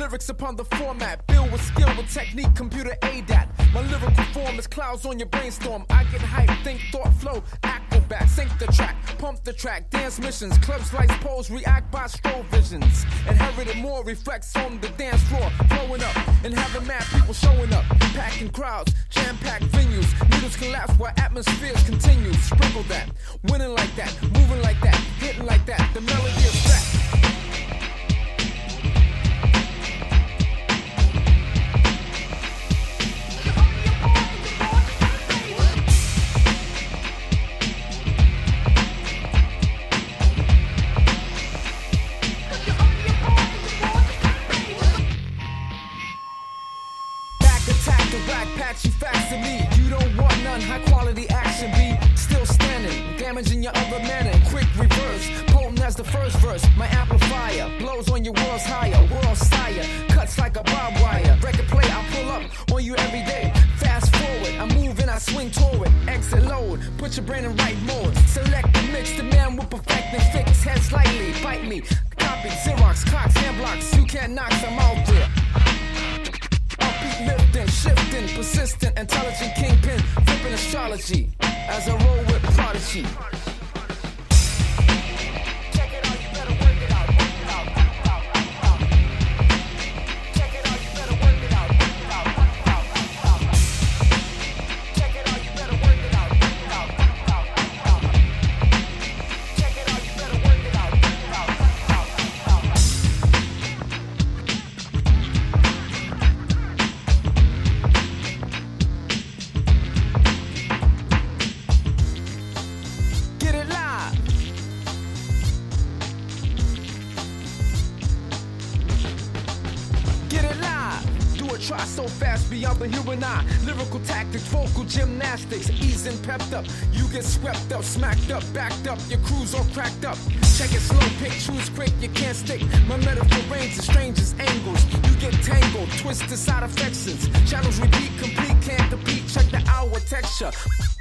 lyrics upon the format, build with skill, with technique, computer ADAT. My lyrical form is clouds on your brainstorm. I get hype, think, thought, flow, acrobat, sync the track, pump the track, dance missions, clubs, lights, pose, react by strobe visions. Inherited more reflects on the dance floor, blowing up and having mad people showing up, packing crowds, jam-packed venues. Needles collapse while atmospheres continue. Sprinkle that, winning like that, moving like that, hitting like that. The melody is back. Patchy facts to me, you don't want none. High quality action be still standing, damaging your other manner. Quick reverse, potent as the first verse. My amplifier blows on your world's higher, world sire, cuts like a barbed wire. Record play, I pull up on you every day. Fast forward, I move and I swing toward. Exit load, put your brain in right mode. Select the mix, the man will perfect and fix. Head slightly, bite me, copy, Xerox, clocks, hand blocks. You can't knock, I'm out there. Lifting, shifting, persistent, intelligent kingpin, flipping astrology as I roll with Prodigy. Check it out, you better work it out, work it out, work it out. Check it out, you better work it out, work it out, work it out. Check it out, you better work it out, work it out, work it out. Check it out, you better work it out, work it out, work it out. Try so fast beyond the human eye. Lyrical tactics, vocal gymnastics, easing pepped up. You get swept up, smacked up, backed up. Your crew's all cracked up. Check it slow, pick, choose quick, you can't stick. My metaphor range the strangest angles. You get tangled, twisted side affections. Channels repeat, complete, can't compete. Check the hour texture.